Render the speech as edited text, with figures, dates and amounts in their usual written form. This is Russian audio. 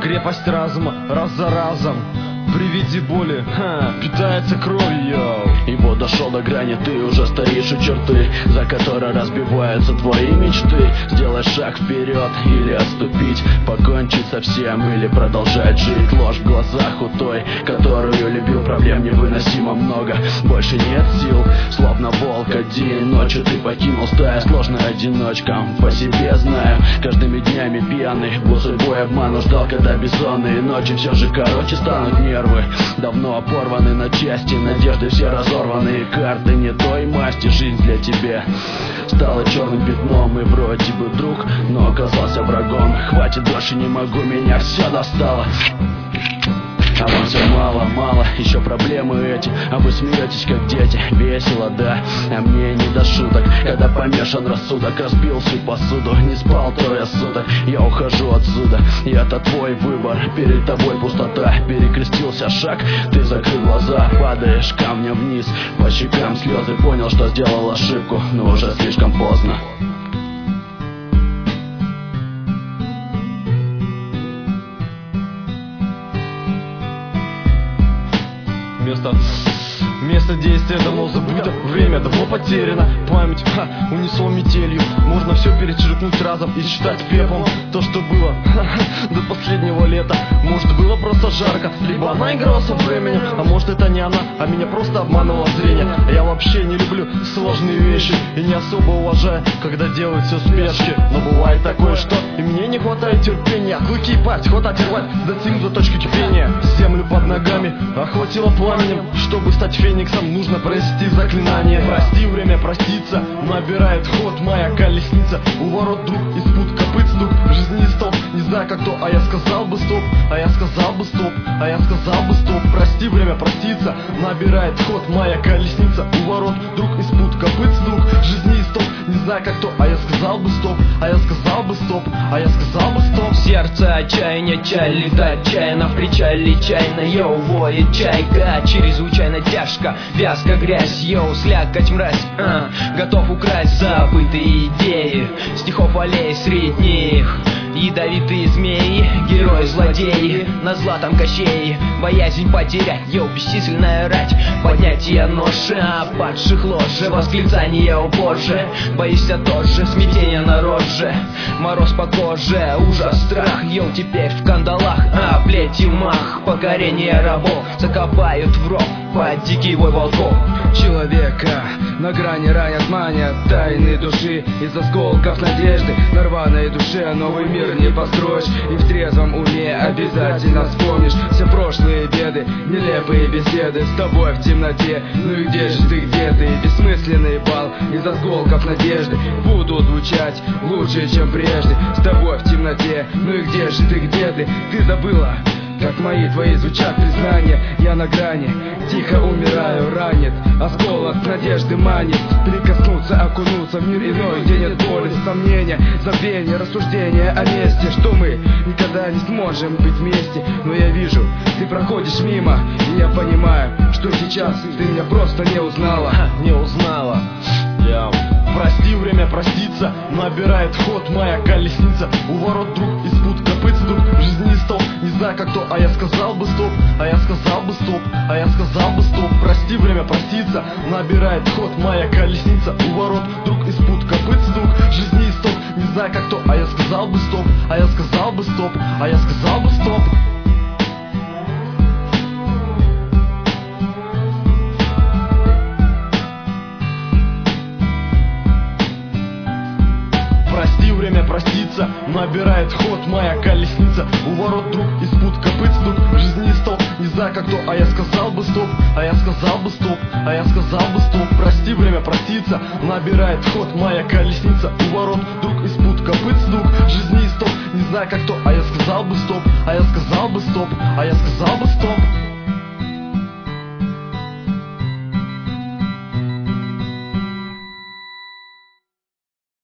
крепость разума раз за разом при виде боли питается кровью. И вот дошел до грани, ты уже стоишь у черты, за которой разбиваются твои мечты. Сделай шаг вперед или отступить, покончить со всем или продолжать жить. Ложь в глазах у той, которую любил, проблем невыносимо много. Больше нет сил, словно волк один. Ночью ты покинул стаю, сложно одиночкам. По себе знаю, каждыми днями пьяный, был судьбой обману, ждал, когда бессонные ночи все же короче станут. Нервы давно порваны на части, надежды все разорваны, карты не той масти. Жизнь для тебя стала черным пятном, и вроде бы друг, но оказался врагом. Хватит, больше не могу, меня все достало. А вам все мало, еще проблемы эти, а вы смеетесь как дети. Весело, да, а мне не до шуток, когда помешан рассудок. Разбил всю посуду, не спал 3 суток. Я ухожу отсюда, и это твой выбор. Перед тобой пустота, перекрестился шаг. Ты закрыл глаза, падаешь камнем вниз, по щекам слезы. Понял, что сделал ошибку, но уже слишком поздно. Место действия давно забыто, время давно потеряно, память унесло метелью. Можно все перечеркнуть разом и считать пеплом то, что было до последнего лета. Может, было просто жарко, либо она играла со временем, а может, это не она, а меня просто обманывало зрение. Я вообще не люблю сложные вещи и не особо уважаю, когда делают все в спешке. Но бывает такое, что и мне не хватает терпения. Клыки и пасть, хватать и рвать, достигнуть до точки кипения. Землю под ногами охватило пламенем. Чтобы стать фениксом, нужно произнести заклинание. Прости, время проститься, набирает ход моя колесница. У ворот друг, из-под копыт стук, в жизни не стоп, не знаю как то, а я сказал бы стоп, а я сказал бы стоп, а я сказал бы стоп. Прости, время проститься, набирает ход моя колесница. У ворот друг, из-под копыт стук, в жизни не стоп, не знаю как то, а я сказал бы стоп, а я сказал бы стоп, а я сказал бы стоп. Сердце отчаяние, чай летает чайно в причале чайно, йоу, воет чайка, чрезвычайно тяжко, вязка грязь, йоу, слякоть мразь, готов украсть забытые идеи, стихов аллей среди них. Ядовитые змеи, герои-злодеи, на златом кощее, боязнь потерять, йоу, бесчисленная рать, поднятие ноша, падших ложе, восклицание, о боже, боишься тоже, смятение на роже, мороз по коже, ужас, страх, йоу, теперь в кандалах, плеть и мах, покорение рабов, закопают в ров, под дикий вой волков. Человека на грани ранят, манят тайны души, из осколков надежды на рваной душе новый мир не построишь, и в трезвом уме обязательно вспомнишь все прошлые беды, нелепые беседы с тобой в темноте. Ну и где же ты, где ты? Бессмысленный бал из осколков надежды будут звучать лучше, чем прежде с тобой в темноте. Ну и где же ты, где ты? Ты забыла, как мои твои звучат признания. Я на грани, тихо умираю, ранит осколок надежды манит. Прикоснуться, окунуться в мир иной, где нет боли, сомнения, забвения, рассуждения о месте, что мы никогда не сможем быть вместе. Но я вижу, ты проходишь мимо, и я понимаю, что сейчас ты меня просто не узнала. Не узнала. Прости, время проститься, набирает ход моя колесница. У ворот друг, из-под копыт стук, в жизни не стоп, не знаю как то, а я сказал бы стоп, а я сказал бы стоп, а я сказал бы стоп. Прости, время проститься, набирает ход моя колесница. У ворот друг, из-под копыт стук, в жизни не стоп, не знаю как то, а я сказал бы стоп, а я сказал бы стоп, а я сказал бы стоп. Прости, время проститься, набирает ход моя колесница. У ворот друг, из-под копыт стук, в жизни не стоп, не знаю как то, а я сказал бы стоп, а я сказал бы стоп, а я сказал бы стоп. Прости, время проститься, набирает ход моя колесница. У ворот друг, из-под копыт стук, в жизни не стоп, не знаю как то, а я сказал бы стоп, а я сказал бы стоп, а я сказал бы стоп.